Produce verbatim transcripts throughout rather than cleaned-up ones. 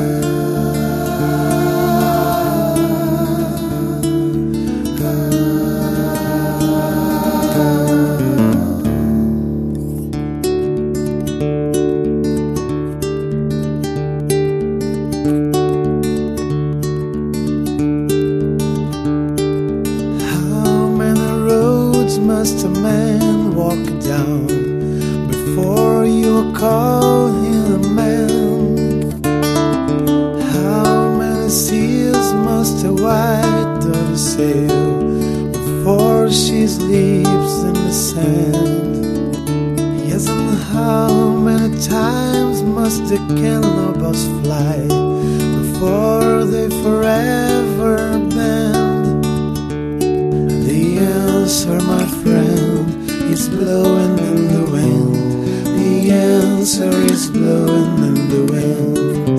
Must a man walk down before you call him a man? How many seas must a white dove sail before she sleeps in the sand? Yes, and how many times must the cannibals fly before they forever bend? The answer, my friend, is blowing in the wind. The answer is blowing in the wind.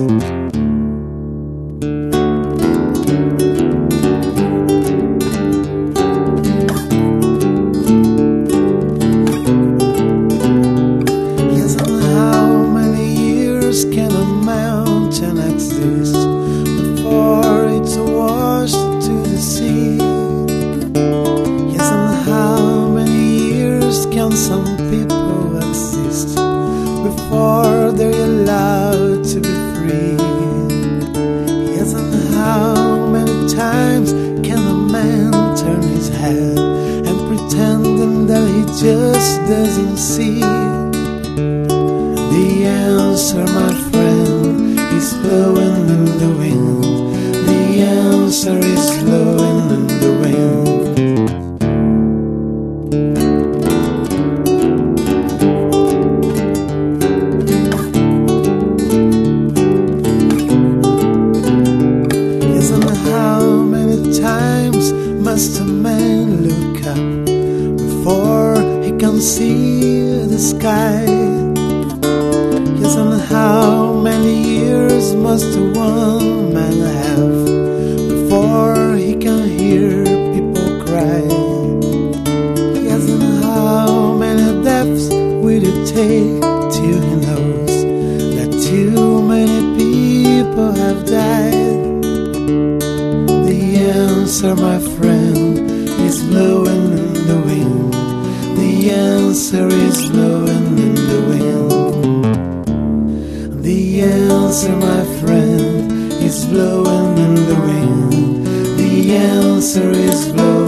Yes, and how many years can a mountain exist before it's washed to the sea? Can some people exist before they're allowed to be free? Yes, and how many times can a man turn his head and pretending that he just doesn't see? The answer, my friend, is blowing in the wind. The answer is blowing in the wind. Times must a man look up before he can see the sky? Yes, and how many years must one man have before he can hear people cry? Yes, and how many deaths will it take till he knows that too many people have died? The answer, my friend, is blowing in the wind. The answer is blowing in the wind. The answer, my friend, is blowing in the wind. The answer is blowing